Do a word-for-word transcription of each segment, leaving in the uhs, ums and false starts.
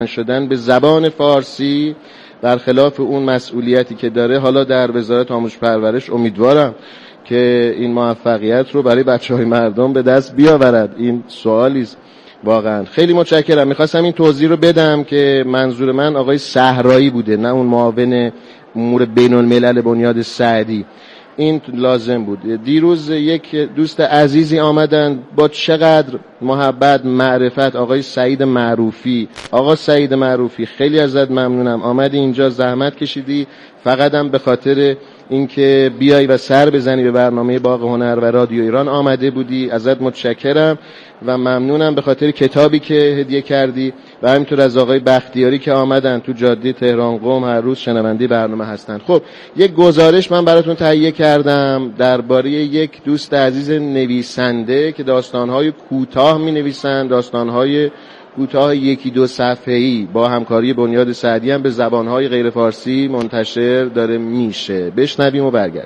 شدن به زبان فارسی برخلاف اون مسئولیتی که داره. حالا در وزارت آموزش پرورش امیدوارم که این موفقیت رو برای بچه‌های مردم به دست بیاورد. این سوالی است واقعا. خیلی متشکرم. میخواستم این توضیح رو بدم که منظور من آقای صحرایی بوده، نه اون معاون امور بین الملل بنیاد سعدی. این لازم بود. دیروز یک دوست عزیزی آمدن با چقدر محبت معرفت، آقای سعید معروفی. آقا سعید معروفی خیلی ازت ممنونم، آمدی اینجا زحمت کشیدی، فقط هم به خاطر اینکه بیای و سر بزنی به برنامه باغ هنر و رادیو ایران آمده بودی. ازت متشکرم و ممنونم به خاطر کتابی که هدیه کردی و همینطور از آقای بختیاری که آمدن تو جاده تهران قم هر روز شنونده برنامه هستن. خب یک گزارش من براتون تهیه کردم درباره یک دوست عزیز نویسنده که داستان‌های کوتاه می‌نویسند، داستان‌های کوتاه یکی دو صفحه‌ای با همکاری بنیاد سعدی هم به زبان‌های غیر فارسی منتشر داره میشه. بشنویم و برگردیم.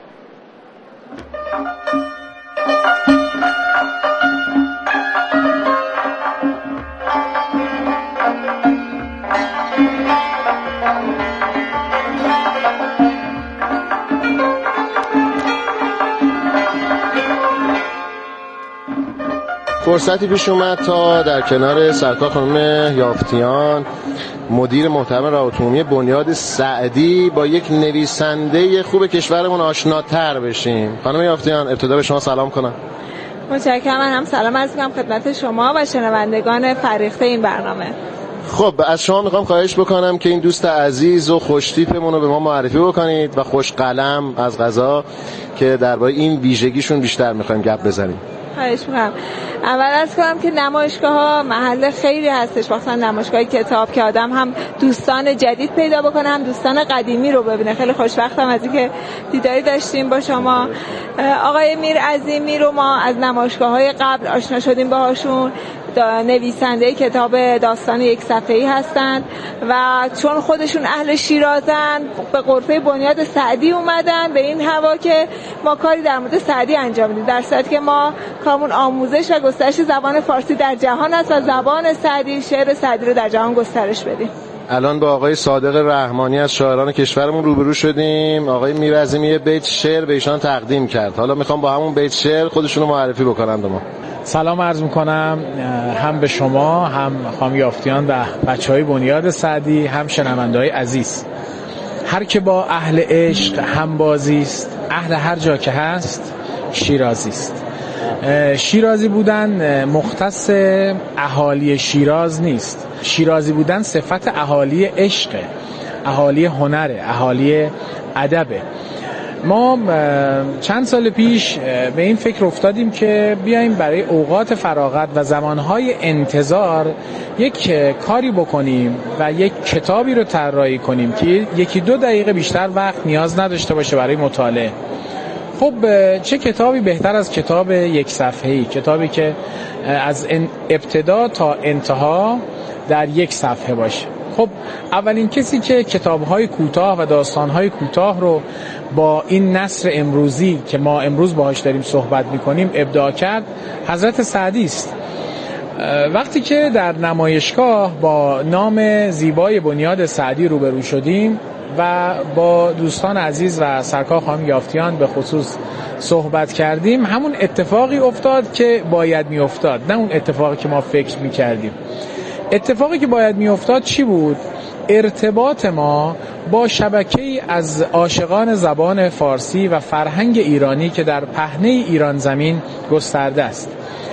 فرصتی پیش اومد تا در کنار سرکار خانم یافتیان، مدیر محترم روابط عمومی بنیاد سعدی، با یک نویسنده خوب کشورمون آشناتر بشیم. خانم یافتیان ابتدا به شما سلام کنم. متشکرم. من هم سلام عرض می‌کنم خدمت شما و شنوندگان فریخته این برنامه. خب از شما میخوام خواهش بکنم که این دوست عزیز و خوشتیپمون رو به ما معرفی بکنید و خوش قلم از قضا که درباره این ویژگیشون بیشتر میخوایم گپ بزنیم. خواهش می‌کنم. اول از کنم که نمایشگاه‌ها محل خیلی هستش، مثلا نمایشگاه کتاب که آدم هم دوستان جدید پیدا بکنه هم دوستان قدیمی رو ببینه. خیلی خوشبختم از اینکه دیداری داشتیم با شما. آقای میر عظیمی رو ما از نمایشگاه‌های قبل آشنا شدیم باهاشون، نویسنده کتاب داستان یک صفحه‌ای هستند و چون خودشون اهل شیرازن به غرفه بنیاد سعدی اومدن به این هوا که ما کاری در مورد سعدی انجام بدیم، در صورتی که ما کارمون آموزش و گسترش زبان فارسی در جهان است و زبان سعدی، شعر سعدی رو در جهان گسترش بدیم. الان با آقای صادق رحمانی از شاعران کشورمون روبرو شدیم. آقای میر عظیمی یه بیت شعر به ایشان تقدیم کرد. حالا میخوام با همون بیت شعر خودشونو معرفی بکنن به ما. سلام عرض میکنم هم به شما، هم خانم یافتیان و بچهای بنیاد سعدی، هم شنونده‌های عزیز. هر که با اهل عشق هم بازی است، اهل هر جا که هست شیرازی است. شیرازی بودن مختص اهالی شیراز نیست. شیرازی بودن صفت اهالی عشق، اهالی هنر، اهالی ادبه. ما چند سال پیش به این فکر افتادیم که بیایم برای اوقات فراغت و زمانهای انتظار یک کاری بکنیم و یک کتابی رو طراحی کنیم که یکی دو دقیقه بیشتر وقت نیاز نداشته باشه برای مطالعه. خب چه کتابی بهتر از کتاب یک صفحه‌ای، کتابی که از ابتدا تا انتها در یک صفحه باشه. خب اولین کسی که کتاب‌های کوتاه و داستان‌های کوتاه رو با این نثر امروزی که ما امروز باهاش داریم صحبت می‌کنیم ابداع کرد حضرت سعدی است. وقتی که در نمایشگاه با نام زیبای بنیاد سعدی روبرو شدیم و با دوستان عزیز و سرکار خانم یافتیان به خصوص صحبت کردیم، همون اتفاقی افتاد که باید می افتاد، نه اون اتفاقی که ما فکر می کردیم. اتفاقی که باید می افتاد چی بود؟ ارتباط ما با شبکه‌ای از عاشقان زبان فارسی و فرهنگ ایرانی که در پهنه ایران زمین گسترده است.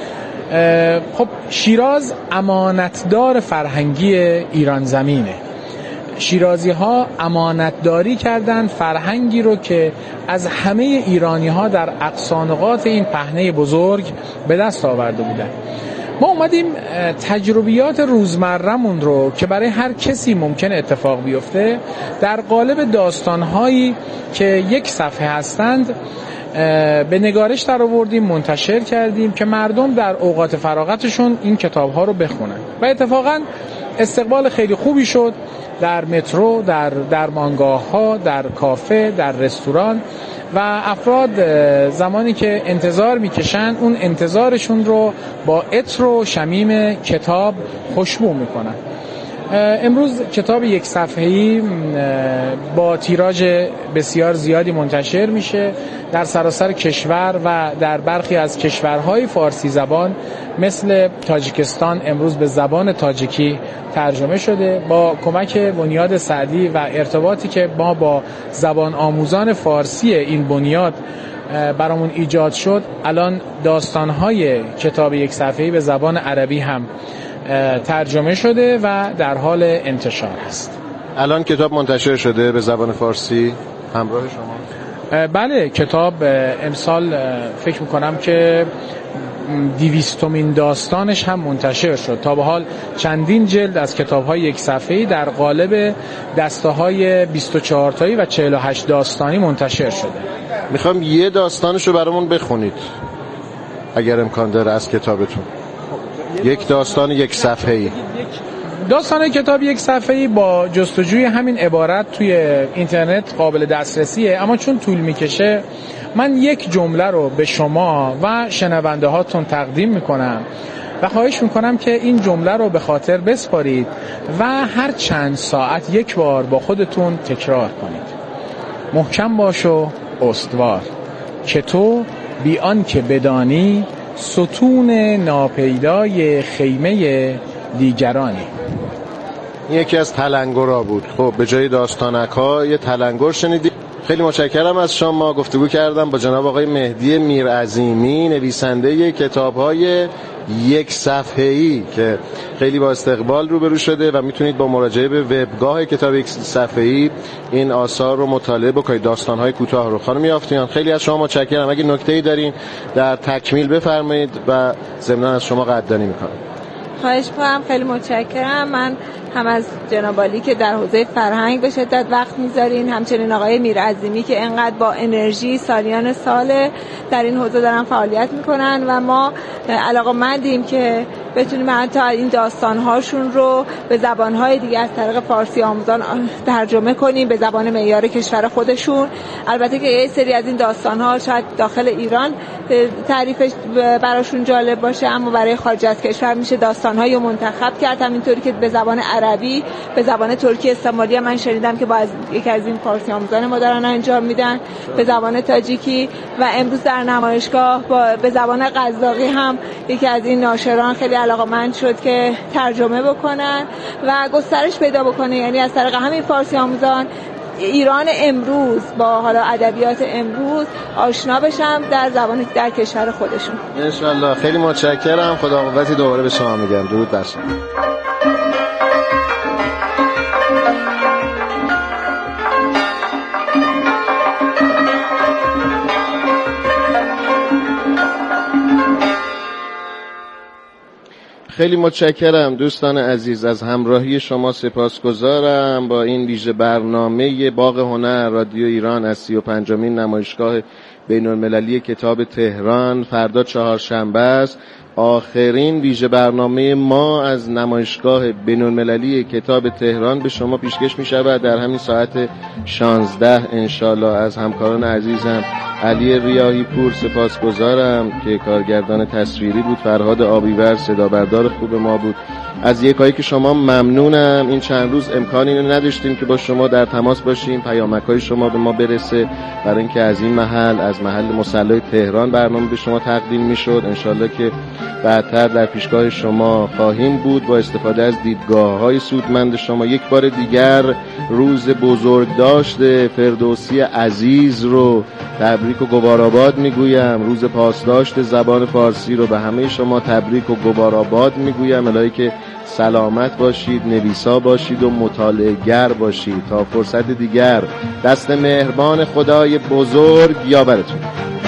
خب شیراز امانتدار فرهنگی ایران زمینه. شیرازی ها امانتداری کردن فرهنگی رو که از همه ایرانی ها در اقصانقاط این پهنه بزرگ به دست آورده بودن. ما اومدیم تجربیات روزمره‌مون رو که برای هر کسی ممکن اتفاق بیفته در قالب داستان‌هایی که یک صفحه هستند به نگارش در آوردیم، منتشر کردیم که مردم در اوقات فراغتشون این کتاب‌ها رو بخونن و اتفاقاً استقبال خیلی خوبی شد در مترو، در درمانگاه‌ها، در کافه، در رستوران و افراد زمانی که انتظار میکشن اون انتظارشون رو با عطر و شمیم کتاب خوشبو میکنن. امروز کتاب یک صفحه‌ای با تیراژ بسیار زیادی منتشر میشه در سراسر کشور و در برخی از کشورهای فارسی زبان مثل تاجیکستان امروز به زبان تاجیکی ترجمه شده. با کمک بنیاد سعدی و ارتباطی که ما با زبان آموزان فارسی این بنیاد برامون ایجاد شد، الان داستان‌های کتاب یک صفحه‌ای به زبان عربی هم ترجمه شده و در حال انتشار است. الان کتاب منتشر شده به زبان فارسی همراه شما؟ بله، کتاب امسال فکر میکنم که دویستمین داستانش هم منتشر شد. تا به حال چندین جلد از کتاب‌های یک صفحه‌ای در قالب دسته‌های بیست و چهار تایی و چهل و هشت داستانی منتشر شده. میخوام یه داستانشو برامون بخونید اگر امکان داره از کتابتون. یک داستان یک صفحه‌ای. داستان کتاب یک صفحه‌ای با جستجوی همین عبارت توی اینترنت قابل دسترسیه، اما چون طول میکشه من یک جمله رو به شما و شنونده هاتون تقدیم میکنم و خواهش میکنم که این جمله رو به خاطر بسپارید و هر چند ساعت یک بار با خودتون تکرار کنید. محکم باش و استوار که تو بی آن که بدانی ستون ناپیدای خیمه دیگرانی. یکی از تلنگرها بود. خب به جای داستانک ها یه تلنگر شنیدید. خیلی متشکرم از شما. گفتگو کردم با جناب آقای مهدی میرعظیمی، نویسنده کتاب‌های یک صفحه‌ای که خیلی با استقبال روبرو شده و میتونید با مراجعه به وبگاه کتاب یک صفحه‌ای این آثار رو مطالعه بکنید، داستان‌های کوتاه رو. خانم یافتیان خیلی از شما متشکرم. اگه نکته‌ای دارین در تکمیل بفرمایید و ضمناً از شما قدردانی می‌کنم. خواهش می‌کنم. خیلی متشکرم. من هم از جناب عالی که در حوزه فرهنگ به شدت وقت می‌ذارین، همچنین آقای میرعظیمی که انقدر با انرژی سالیان سال در این حوزه دارن فعالیت می‌کنن و ما علاقه‌مندیم که بتونیم حتی این داستان‌هاشون رو به زبان‌های دیگه از طریق فارسی آموزان ترجمه کنیم به زبان معیار کشور خودشون. البته که یه سری از این داستان‌ها شاید داخل ایران تعریفش براشون جالب باشه، اما برای خارج از کشور میشه داستان‌هایی رو منتخب کرد، همینطوری که به زبان عربی، به زبان ترکی استعماری من شنیدم که با از یک از این فارسی آموزان ما دارن انجام میدن، به زبان تاجیکی و امروز در نمایشگاه با به زبان قزاقی هم یکی از این ناشران خیلی علاقه‌مند شد که ترجمه بکنن و گسترش پیدا بکنه، یعنی از طریق همین فارسی آموزان ایران امروز با حالا ادبیات امروز آشنا بشم در زبان در کشور خودشون. ان شاء الله. خیلی متشکرم. خدا قوتی دوباره به شما میگم. درود بر شما. خیلی متشکرم دوستان عزیز، از همراهی شما سپاسگزارم با این ویژه برنامه باغ هنر رادیو ایران از سی و پنجمین نمایشگاه بین المللی کتاب تهران. فردا چهارشنبه است، آخرین ویژه برنامه ما از نمایشگاه بین المللی کتاب تهران به شما پیشکش می شود در همین ساعت شانزده انشالله. از همکاران عزیزم علی ریاحی پور سپاسگزارم که کارگردان تصویری بود، فرهاد آبیور صدا بردار خوب ما بود. از یکایی که شما ممنونم. این چند روز امکانی اینو نداشتیم که با شما در تماس باشیم، پیامک‌های شما به ما برسه برای اینکه از این محل از محل مصلی تهران برنامه به شما تقدیم میشد. انشالله که بعدتر در پیشگاه شما خواهیم بود با استفاده از دیدگاه‌های سودمند شما. یک بار دیگر روز بزرگ داشته فردوسی عزیز رو تبریک و گوارآباد میگویم. روز پاسداشت زبان فارسی رو به همه شما تبریک و گوارآباد میگویم. الهی که سلامت باشید، نویسا باشید و مطالعه‌گر باشید. تا فرصت دیگر دست مهربان خدای بزرگ یاورتون.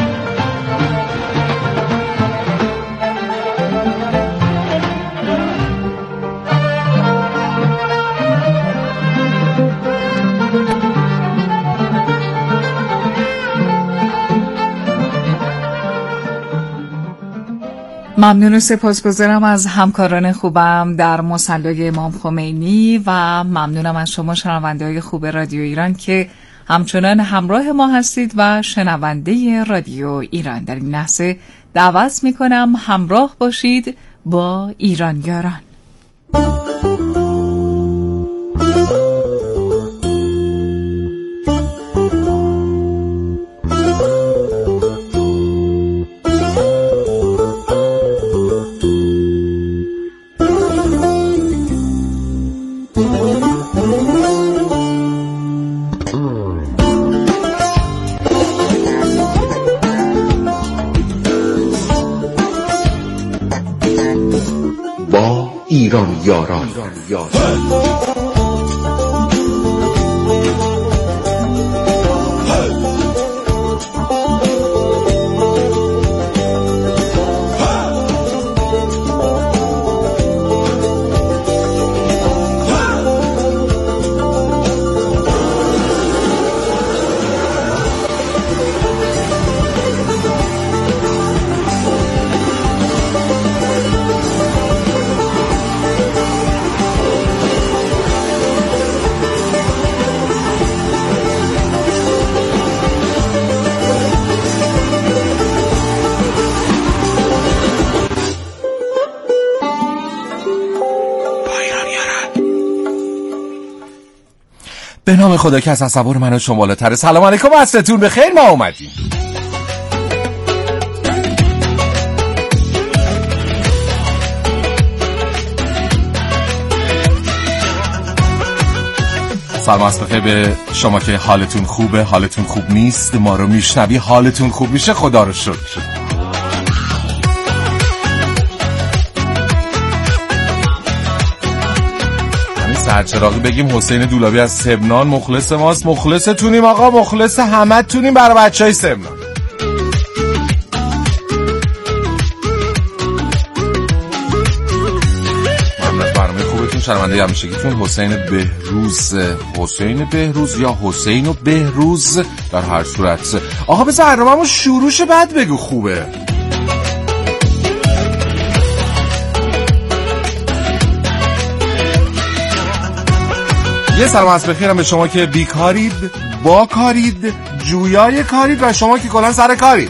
ممنون و سپاسگزارم از همکاران خوبم در مصلی امام خمینی و ممنونم از شما شنونده‌های خوب رادیو ایران که همچنان همراه ما هستید و شنونده رادیو ایران. در این لحظه دعوت میکنم همراه باشید با ایرانیاران. یاد. به نام خدا که از تصور من و شما بالاتره. سلام علیکم، عصرتون بخیر. ما اومدیم سلام عصر بخیر به شما که حالتون خوبه، حالتون خوب نیست، ما رو میشنوی حالتون خوب میشه، خدا رو شکر. سرچراغی بگیم حسین دولابی از سمنان مخلص ماست. مخلص تونیم آقا، مخلص همه تونیم برای بچه های سمنان. ممنون برنامه خوبتون، شرمنده همیشگیتون. حسین بهروز، حسین بهروز یا حسین و بهروز در هر صورت. آقا بذار برنامه‌مو شروعش بعد بگو خوبه. یه سلام عصر بخیرم به شما که بیکارید، با کارید، جویای کارید و شما که کلا سر کارید.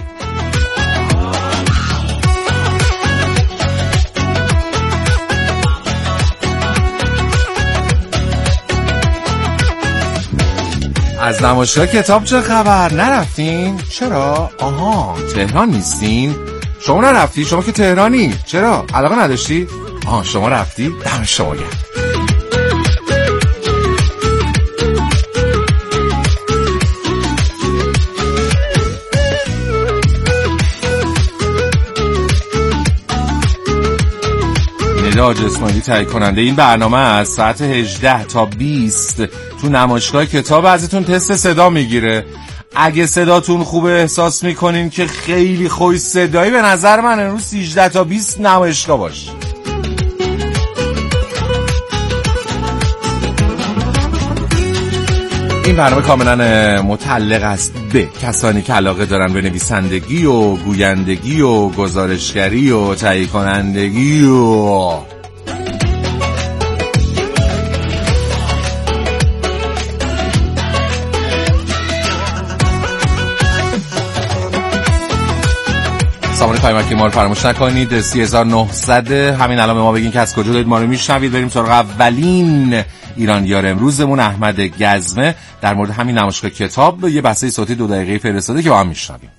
از نمایشگاه کتاب چه خبر؟ نرفتین؟ چرا؟ آها تهران نیستین؟ شما نرفتی؟ شما که تهرانی چرا؟ علاقه نداشتی؟ آها شما رفتی؟ دم شما گرم. نجاج اسماعیلی تهیه کننده این برنامه از ساعت هجده تا بیست تو نمایشگاه کتاب ازتون تست صدا میگیره. اگه صداتون خوبه احساس میکنین که خیلی خوش صدایی، به نظر من امروز سیزده تا بیست نمایشگاه باش. این برنامه کاملا متعلق است به کسانی که علاقه دارن به نویسندگی و گویندگی و گزارشگری و تهیه کنندگی و سامانه قیمتی ما رو فراموش نکنید. سی هزار و نهصد همین الان به ما بگین که از کجا دارید ما رو میشنوید. بریم سراغ اولین ایرانیار امروزمون، احمد گزمه، در مورد همین نمایشگاه کتاب یه بحثه صوتی دو دقیقه فرستاده که با هم میشنویم.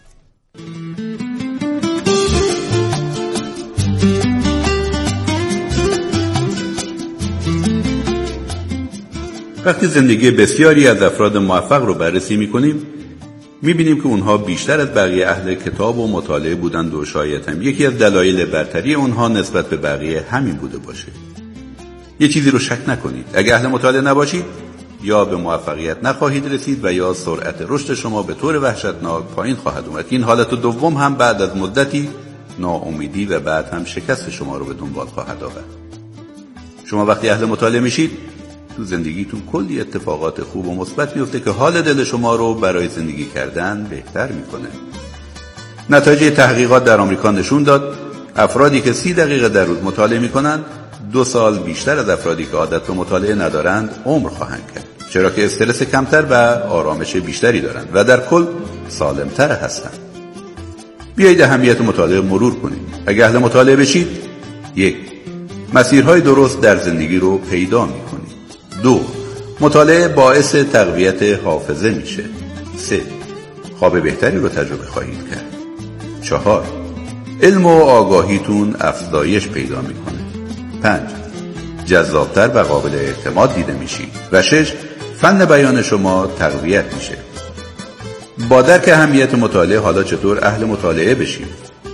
وقتی زندگی بسیاری از افراد موفق رو بررسی میکنیم، میبینیم که اونها بیشتر از بقیه اهل کتاب و مطالعه بودند و شاید هم یکی از دلایل برتری اونها نسبت به بقیه همین بوده باشه. یه چیزی رو شک نکنید، اگه اهل مطالعه نباشید یا به موفقیت نخواهید رسید و یا سرعت رشد شما به طور وحشتناک پایین خواهد اومد. این حالت دوم هم بعد از مدتی ناامیدی و بعد هم شکست شما رو به دنبال خواهد آورد. شما وقتی اهل مطالعه میشید، تو زندگیتون کلی اتفاقات خوب و مثبت میفته که حال دل شما رو برای زندگی کردن بهتر میکنه. نتایج تحقیقات در آمریکا نشون داد افرادی که سی دقیقه در روز مطالعه میکنند دو سال بیشتر از افرادی که عادت به مطالعه ندارند عمر خواهند کرد، چرا که استرس کمتر و آرامش بیشتری دارند و در کل سالمتر هستند. بیایید اهمیت مطالعه مرور کنیم. اگه اهل مطالعه بشید، یک، مسیرهای درست در زندگی رو پیدا میکنید. دو، مطالعه باعث تقویت حافظه میشه. سه، خواب بهتری رو تجربه خواهید کرد. چهار، علم و آگاهیتون افزایش پیدا میکنه. پنج، جذابتر و قابل اعتماد دیده میشید. و شش، فن بیان شما تقویت میشه. با درک اهمیت مطالعه، حالا چطور اهل مطالعه بشیم؟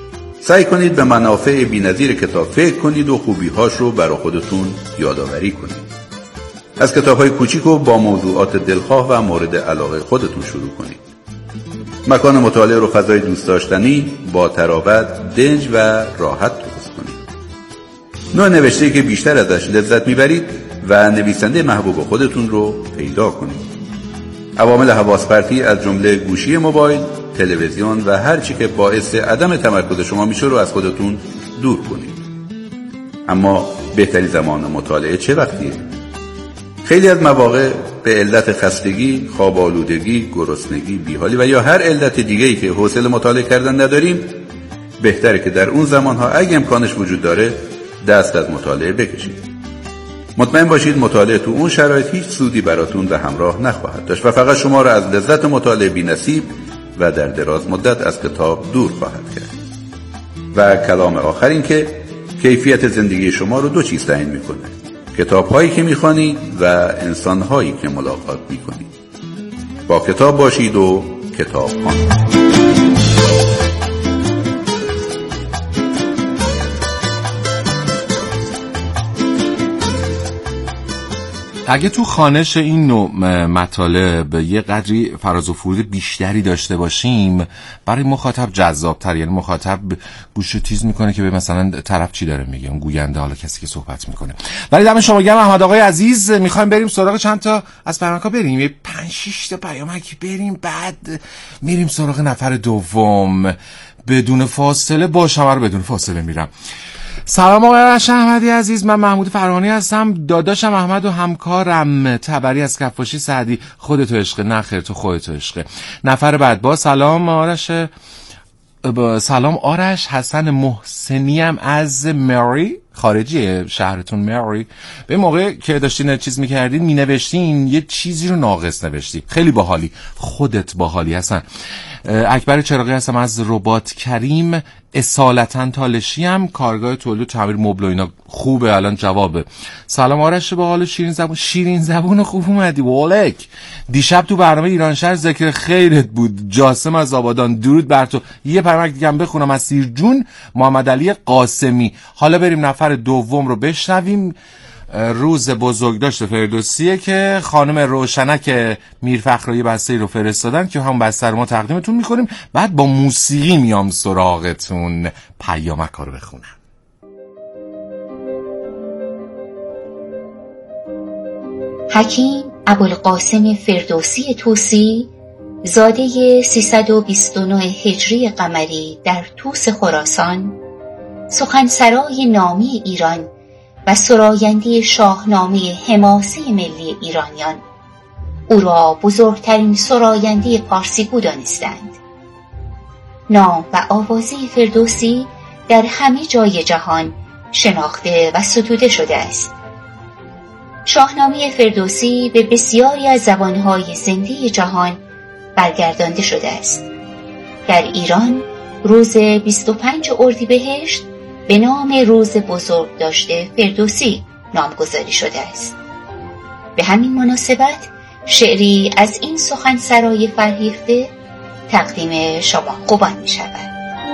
سعی کنید به منافع بی‌نظیر کتاب فکر کنید و خوبی‌هاش رو برای خودتون یادآوری کنید. از کتاب‌های کوچیک و با موضوعات دلخواه و مورد علاقه خودتون شروع کنید. مکان مطالعه رو فضای دوست داشتنی، با تراوت، دنج و راحت درست کنید. نوع نوشته‌ای که بیشتر ازش لذت میبرید و نویسنده محبوب خودتون رو پیدا کنید. عوامل حواس پرتی از جمله گوشی موبایل، تلویزیون و هر چی که باعث عدم تمرکز شما میشه رو از خودتون دور کنید. اما بهترین زمان مطالعه چه وقتیه؟ خیلی از مواقع به علت خستگی، خواب آلودگی، گرسنگی، بیحالی و یا هر علت دیگه‌ای که حوصله مطالعه کردن نداریم، بهتره که در اون زمانها اگه امکانش وجود داره دست از مطالعه بکشید. مطمئن باشید مطالعه تو اون شرایط هیچ سودی براتون به همراه نخواهد داشت و فقط شما را از لذت مطالعه بی‌نصیب و در دراز مدت از کتاب دور خواهد کرد. و کلام آخر این که کیفیت زندگی شما رو دو چیز تعیین میکنه: کتاب هایی که میخوانید و انسان هایی که ملاقات میکنید. با کتاب باشید و کتاب خوانید. اگه تو خوانش این نوع مطالب یه قدری فراز و فرود بیشتری داشته باشیم، برای مخاطب جذاب‌تر، یعنی مخاطب گوشو تیز میکنه که به مثلا طرف چی داره میگه، اون گوینده، حالا کسی که صحبت میکنه. ولی دم شما گرم احمد آقای عزیز. میخوایم بریم سراغ چند تا از پیامک‌ها، بریم یه پنج شش تا پیامک بریم، بعد میریم سراغ نفر دوم. بدون فاصله باش، همه رو بدون فاصله میرم. سلام آقای آرش احمدی عزیز، من محمود فرهانی هستم، داداشم احمد و همکارم تبری از کفاشی سعدی. خودتو عشق، نه خیر تو خودتو عشق. نفر بعد با سلام آرش، با سلام آرش حسن محسنیم از مری، خارجی شهرتون مری. به موقع که داشتین چیز میکردین مینوشتین یه چیزی رو ناقص نوشتی، خیلی باحالی، خودت باحالی هستن. اکبر چراغی هستم از رباط کریم، اصالتا تالشی هم، کارگاه تولید تعمیر مبل و اینا. خوبه الان جوابه. سلام آرش، با حال شیرین زبون، شیرین زبون خوب اومدی والک. دیشب تو برنامه ایران شهر ذکر خیرت بود، جاسم از آبادان، درود بر تو. یه پیامک دیگه هم بخونم از سیرجون محمد علی قاسمی. حالا بریم نفر دوم رو بشنویم. روز بزرگداشت فردوسیه که خانم روشنک میرفخرایی بسته‌ای رو فرستادن که همون بسته رو ما تقدیمتون میکنیم، بعد با موسیقی میام سراغتون. پیامک ها رو بخونم. حکیم ابوالقاسم فردوسی طوسی، زاده سیصد و بیست و نه هجری قمری در طوس خراسان، سخنسرای نامی ایران و سراینده شاهنامه حماسه ملی ایرانیان، او را بزرگترین سراینده پارسیگو دانستند. نام و آوازه فردوسی در همه جای جهان شناخته و ستوده شده است. شاهنامه فردوسی به بسیاری از زبانهای زنده جهان برگردانده شده است. در ایران روز بیست و پنج اردیبهشت به نام روز بزرگداشت فردوسی نامگذاری شده است. به همین مناسبت شعری از این سخنسرای فرهیخته تقدیم شما خوبان می شود.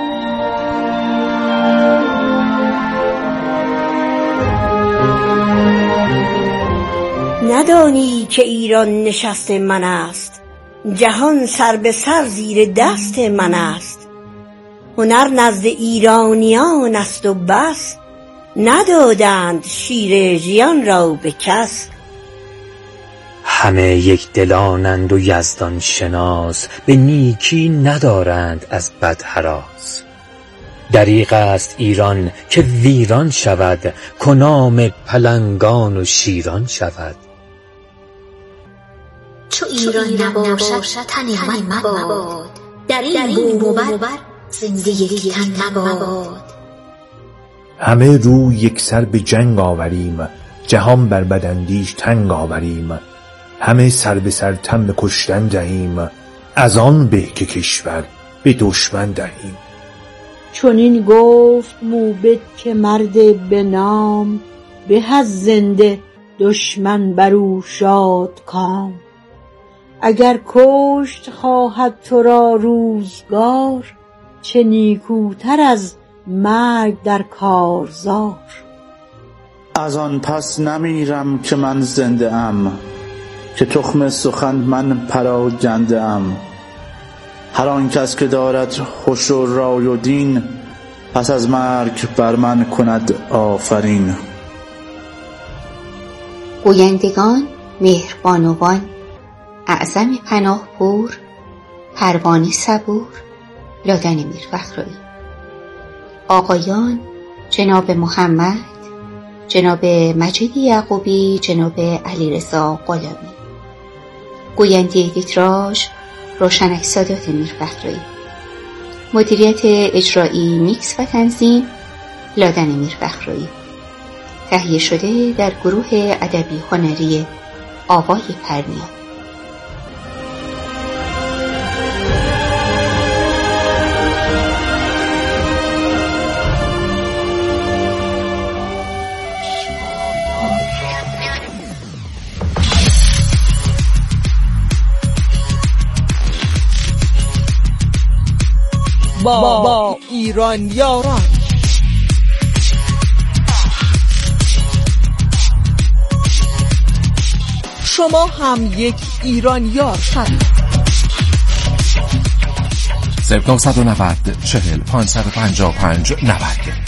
ندانی که ایران نشست من است، جهان سر به سر زیر دست من است. هنر نزد ایرانیان است و بس، ندادند شیر ژیان را به کس. همه یک دلانند و یزدان شناس، به نیکی ندارند از بد هراس. دریغ است ایران که ویران شود، کنام پلنگان و شیران شود. چو ایران نباشد تن من مباد، در این بومور زنده یک تن مباد. همه رو یک سر به جنگ آوریم، جهان بر بداندیش تنگ آوریم. همه سر به سر تن به کشتن دهیم، از آن به که کشور به دشمن دهیم. چون این گفت موبد که مرد به نام، به از زنده دشمن برو شاد کام. اگر کشت خواهد تو را روزگار، چه نیکوتر از مرگ در کارزار. از آن پس نمیرم که من زنده ام، که تخم سخن من پراگنده ام. هر آن کس که دارد هوش و رای و دین، پس از مرگ بر من کند آفرین. گویندگان مهربانوان، اعظم پناهپور، پروانه صبور، لادن میرفخرایی. آقایان جناب محمد، جناب مجید یعقوبی، جناب علیرضا غلامی. گوینده تیتراژ روشنک سادات میرفخرایی. مدیریت اجرایی میکس و تنظیم لادن میرفخرایی. تهیه شده در گروه ادبی هنری آوای پرنیان. با, با ایران یاران. شما هم یک ایران یار شدید. صفر نهصد و نود چهل پانصد و پنجاه و پنج نود.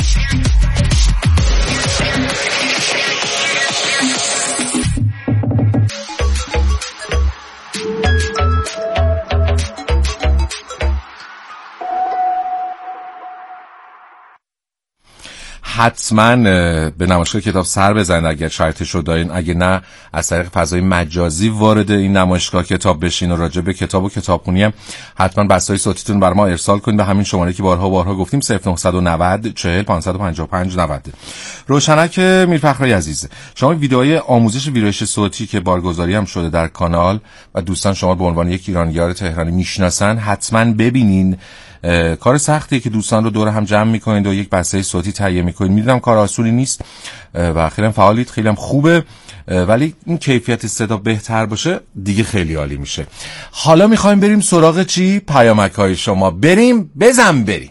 حتما به نمایشگاه کتاب سر بزنید اگر شرطش رو دارین، اگه نه از طریق فضای مجازی وارد این نمایشگاه کتاب بشین و راجع به کتاب و کتابخونی هم حتما بسته‌های صوتیتون بر ما ارسال کنید به همین شماره که بارها بارها گفتیم صفر نهصد و نود چهل پانصد و پنجاه و پنج نود. روشنک میرفخرایی عزیز، شما ویدیوهای آموزش ویرایش صوتی که بارگذاری هم شده در کانال و دوستان شما به عنوان یک ایرانیار تهرانی میشناسن حتما ببینین. کار سختیه که دوستان رو دور هم جمع میکنید و یک بسته صوتی تهیه میکنید. میدونم کار آسونی نیست و خیلی فعالید، خیلی هم خوبه، ولی این کیفیت صدا بهتر باشه دیگه خیلی عالی میشه. حالا میخوایم بریم سراغ چی؟ پیامک های شما. بریم بزن بریم.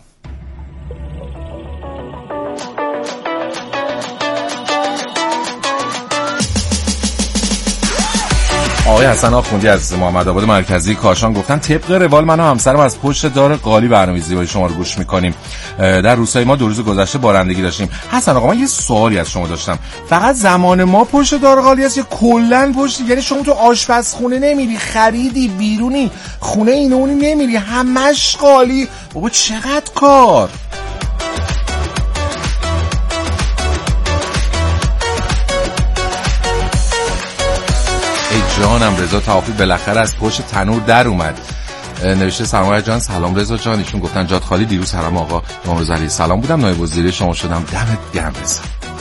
آقای حسن آخوندی از محمد آباد مرکزی کاشان گفتن طبق روال من و همسرم از پشت دار قالی برنامه‌ریزی با شما رو گوش میکنیم. در روستای ما دو روز گذشته بارندگی داشتیم. حسن آقا من یه سوالی از شما داشتم، فقط زمان ما پشت دار قالی است یا کلا پشت؟ یعنی شما تو آشپزخونه نمیری، خریدی بیرونی، خونه این اونی نمیری، همش قالی؟ بابا چقدر کار. جانم رضا توافی بالاخره از پشت تنور در اومد. نوشته سلام جان. سلام رضا جان، ایشون گفتن جات خالی. دیروز حرم آقا امام رضا علیه السلام بودم، نایب وزیر شما شدم. دمت گرم رضا.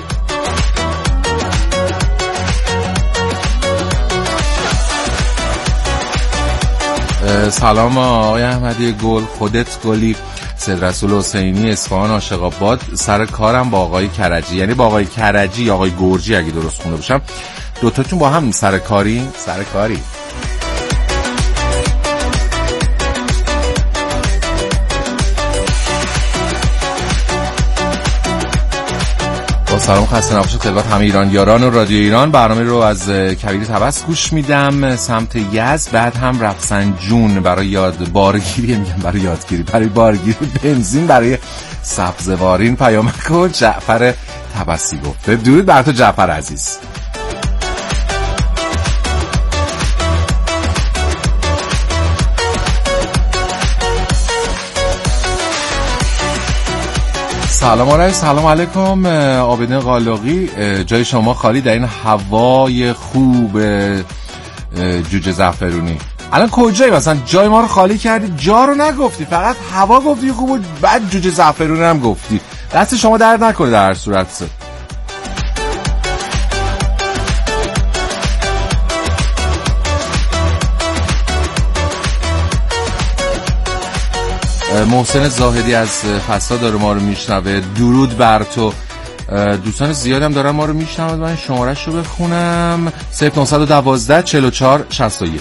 سلام آقای احمدی گل، خودت گلی، سید رسول حسینی اصفهان عاشق آباد. سر کارم با آقای کرجی، یعنی با آقای کرجی یا آقای گرجی اگه درست خونده باشم، دوتاتون با هم سر کاری؟ سر کاری. با سلام خسته نباشید خدمت همه ایران یاران و رادیو ایران. برنامه رو از کویر طبس گوش میدم سمت یزد، بعد هم رفسنجون برای یاد بارگیری، میگم برای یادگیری، برای بارگیری بنزین برای سبزوارین. پیامک و جعفر طبسی گفته. درود بر تو جعفر عزیز. سلام علیکم. سلام علیکم عابدین قالقی، جای شما خالی در این هوای خوب جوجه زعفرونی. الان کجایی؟ مثلا جای ما رو خالی کردی، جا رو نگفتی، فقط هوا گفتی خوب بود، بعد جوجه زعفرونی هم گفتی. دست شما درد نکنه در هر صورت. محسن زاهدی از فساد داره ما رو میشنوه. درود بر تو. دوستان زیادم دارن ما رو میشنوه. من شمارش رو بخونم. صفر نهصد و دوازده چهل و چهار شصت و یک.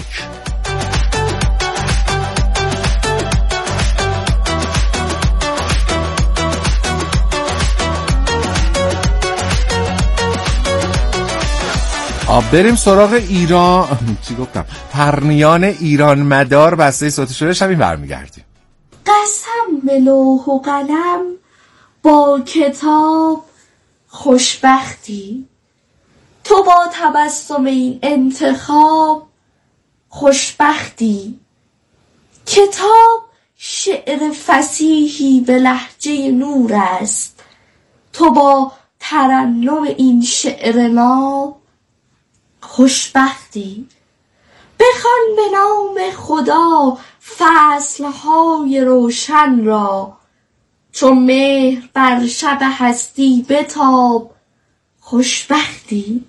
بریم سراغ ایران چی گفتم پرنیان ایران مدار بسته صوتی شده شبیم برمیگردیم. قسم به لوح و قلم با کتاب خوشبختی، تو با تبسم این انتخاب خوشبختی. کتاب شعر فصیحی به لهجه نور است، تو با ترنم این شعر ناب خوشبختی. بخوان به نام خدا فصلهای روشن را، چون مهر بر شب هستی بتاب خوشبختی.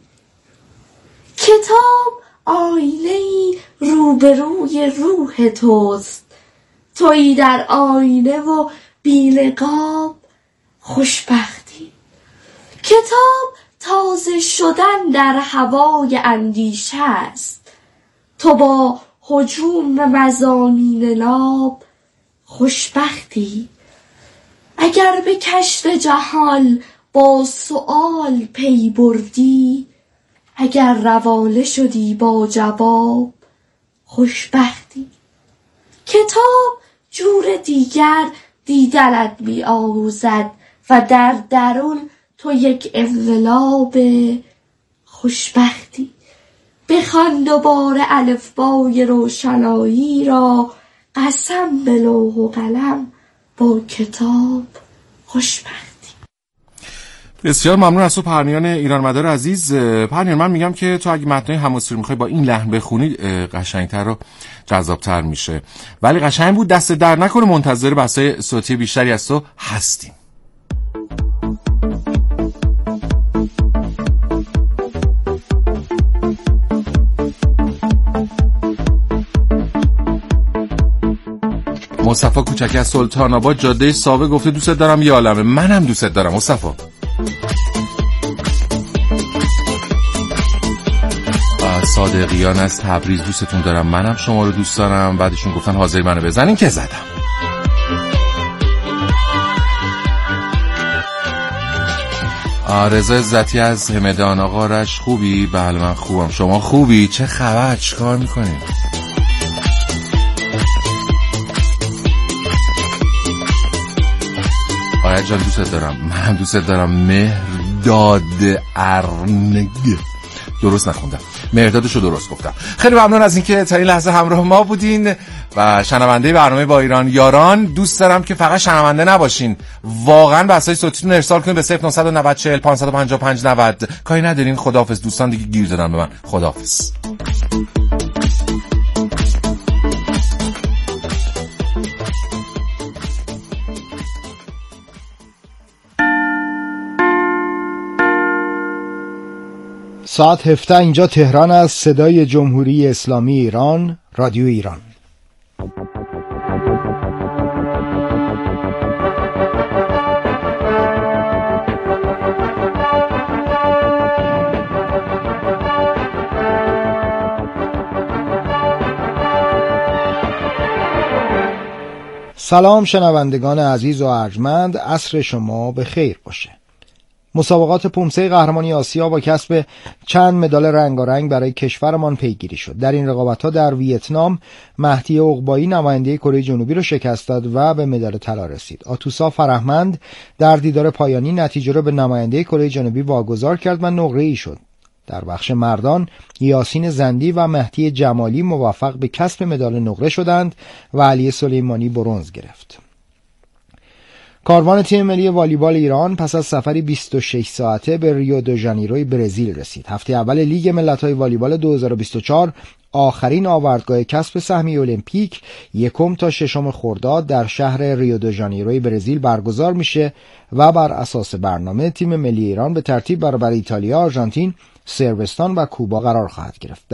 کتاب آینه‌ای روبروی روح توست، تویی در آینه و بی نقاب خوشبختی. کتاب تازه شدن در هوای اندیشه است، تو با هجوم مضامین ناب خوشبختی. اگر به کشف جهان با سؤال پی بردی، اگر رواله شدی با جواب خوشبختی. کتاب جور دیگر دیدنت می آموزد و در درون تو یک انقلاب خوشبختی. بخوان دوباره الفبای روشنایی را، قسم به لوح و قلم با کتاب خوشبختی. بسیار ممنون از تو پرنیان ایران مدار عزیز. پرنیان من میگم که تو اگه متنای حماسی رو میخوای با این لحن بخونی قشنگتر و جذابتر میشه، ولی قشنگ بود. دست در نکنه، منتظر بحثای صوتی بیشتری از تو هستیم. مصطفی کوچکی از سلطان آباد جاده ساوه گفته دوست دارم یه عالمه. منم دوست دارم مصطفی. صادقیان از تبریز دوستتون دارم، منم شما رو دوست دارم. بعدشون گفتن حاضر منو بزنین که زدم. رضا عزتی از همدان آقا رش خوبی؟ بله من خوبم، شما خوبی؟ چه خبر؟ چی کار میکنین؟ آره جان دوست دارم، منم دوست دارم. مهرداد ارنگ درست نخوندم، مهردادشو درست گفتم. خیلی ممنون از اینکه تا این لحظه همراه ما بودین و شنونده برنامه با ایران یاران. دوست دارم که فقط شنونده نباشین، واقعا بحثای صوتیتون ارسال کنین به صفر نه نه صفر چهل پانصد و پنجاه و پنج نود. کاری ندارین. خداحافظ دوستان، دیگه گیر دادن به من. خداحافظ. ساعت هفده اینجا تهران است. صدای جمهوری اسلامی ایران، رادیو ایران. سلام شنوندگان عزیز و ارجمند، عصر شما به خیر باشه. مسابقات پومسه قهرمانی آسیا با کسب چند مدال رنگارنگ برای کشورمان پیگیری شد. در این رقابت‌ها در ویتنام مهدی عقبایی نماینده کره جنوبی را شکست داد و به مدال طلا رسید. آتوسا فرهمند در دیدار پایانی نتیجه را به نماینده کره جنوبی واگذار کرد و نقره‌ای شد. در بخش مردان یاسین زندی و مهدی جمالی موفق به کسب مدال نقره شدند و علی سلیمانی برنز گرفت. کاروان تیم ملی والیبال ایران پس از سفری بیست و شش ساعته به ریو دو ژانیروی برزیل رسید. هفته اول لیگ ملت‌های والیبال دو هزار و بیست و چهار آخرین آوردگاه کسب سهمیه المپیک یکم تا ششم خرداد در شهر ریو دو ژانیروی برزیل برگزار میشه و بر اساس برنامه تیم ملی ایران به ترتیب برابر ایتالیا، آرژانتین، صربستان و کوبا قرار خواهد گرفت.